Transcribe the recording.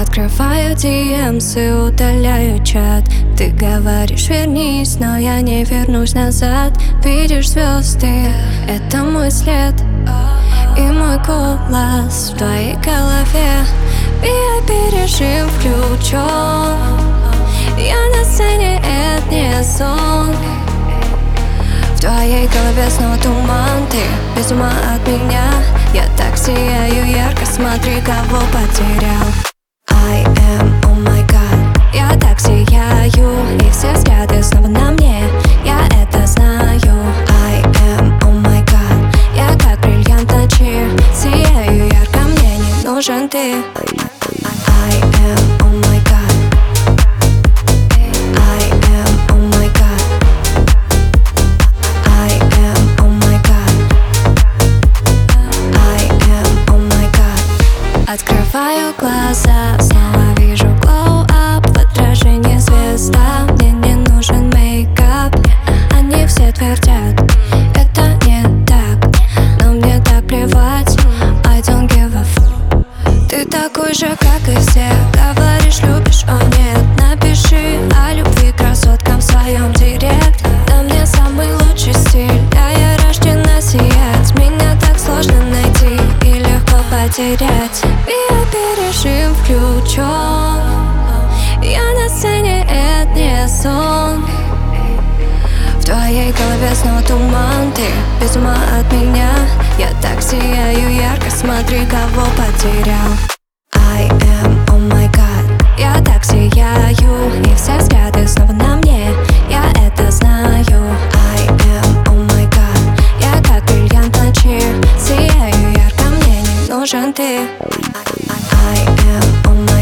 Открываю DMs и удаляю чат. Ты говоришь вернись, но я не вернусь назад. Видишь звезды, это мой след и мой голос в твоей голове. VIP-режим включен, я на сцене, это не сон. В твоей голове снова туман, ты без ума от меня. Я так сияю ярко, смотри, кого потерял. I am, oh my god, я так сияю, и все взгляды снова на мне, я это знаю. I am, oh my god, я как бриллиант ночи, сияю ярко, мне не нужен ты. I am, oh my god, I am, oh my god, I am, oh my god, I am, oh my god. Открываю глаза, снова вижу glow-up, в отражении звезда. Мне не нужен мейкап, они все твердят, это не так, но мне так плевать. I don't give a fuck. Ты такой же, как и все, говоришь любишь, о нет. Напиши о любви красоткам в своем директ. Да мне самый лучший стиль, да я рождена сиять. Меня так сложно найти и легко потерять. VIP-режим включен, я на сцене, это не сон. В твоей голове снова туман, ты без ума от меня. Я так сияю ярко, смотри, кого потерял. I am, oh my god, я так сияю, и все взгляды снова на мне, я это знаю. I am, oh my god, я как бриллиант ночи, сияю ярко, мне не нужен ты. I am, oh my